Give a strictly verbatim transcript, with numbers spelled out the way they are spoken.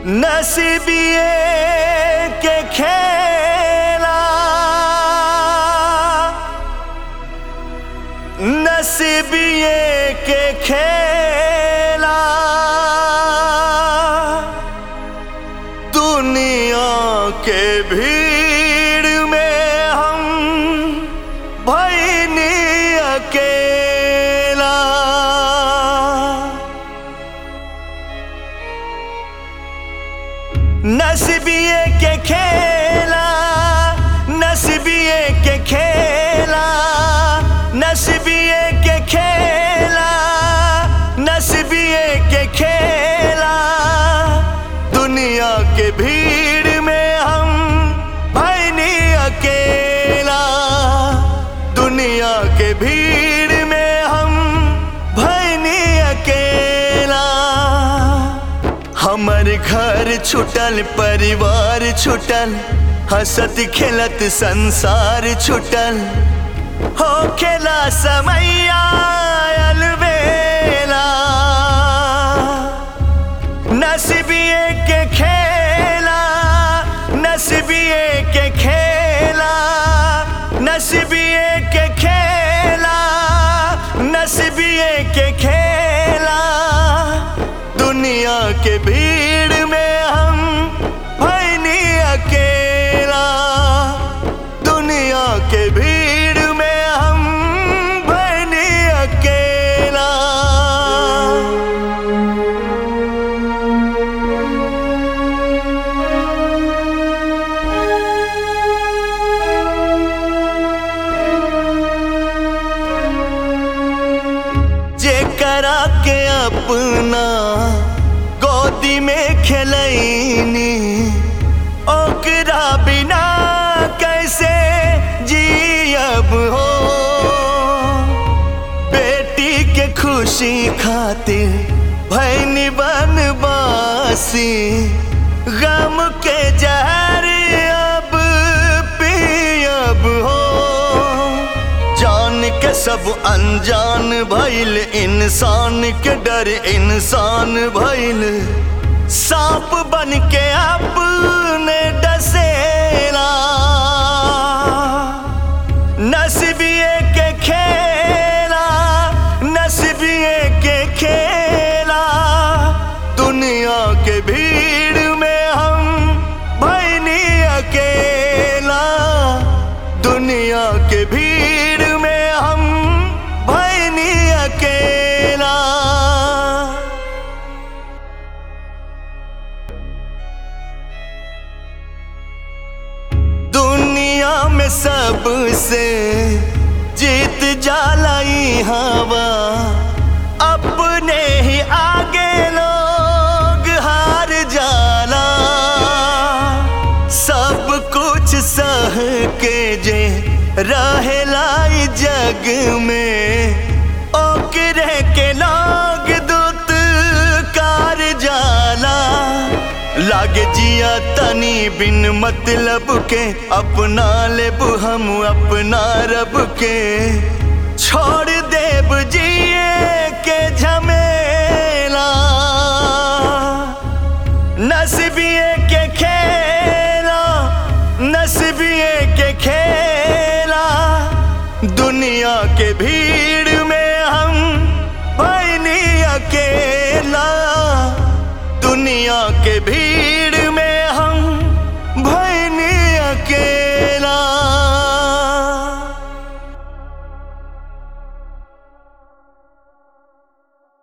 नसीबिए के खेला, नसीबिए के खेला, दुनिया के भीड़ में हम भईनी अकेला। नसीबिए के खेला, नसीबिए के खेला, नसीबिए के खेला, नसीबिए के खेला, दुनिया के भीड़ में हम भईनी अकेला। दुनिया के भीड़ में हम भईनी अकेला। हमर घर छुटल, परिवार छुटल, हंसत खेलत संसार छुटल, हो खेला समैया अलबेला। नसीबिए के खेला, नसीबिए के खेला, नसीबिए के खेला, नसीबिए के खेला, दुनिया के भीड़ में हम भईनी अकेला। दुनिया के भीड़ में हम भईनी अकेला। जेकरा के अपना गोदी में खेलैनी, ओकरा बिना कैसे जियब हो। बेटी के खुशी खातिर भईनी बनवासी, गम के जहर अब पियब हो। जान के सब अनजान भइल, इंसान के डर इंसान भइल, सांप बन के अपने डसेला। नसीबिए के खेला, नसीबिए के खेला, दुनिया के भीड़ में हम भईनी अकेला। दुनिया के भीड़ में हम भईनी अकेला। दुनिया में सबसे जीत जाला ई हवा, अपने ही आगे लोग हार जाला। सब कुछ सह के जे रहेला ई जग में, ओकरे के लोग दुत्कार जाला। लागे जिया तनी बिन मतलब के, अपना लेब हम अपना रब के, छोड़ देब जिए के झमेला। नसीबिए के खेला, नसीबिए के खेला, दुनिया के भीड़ में हम भईनी अकेला। दुनिया के भीड़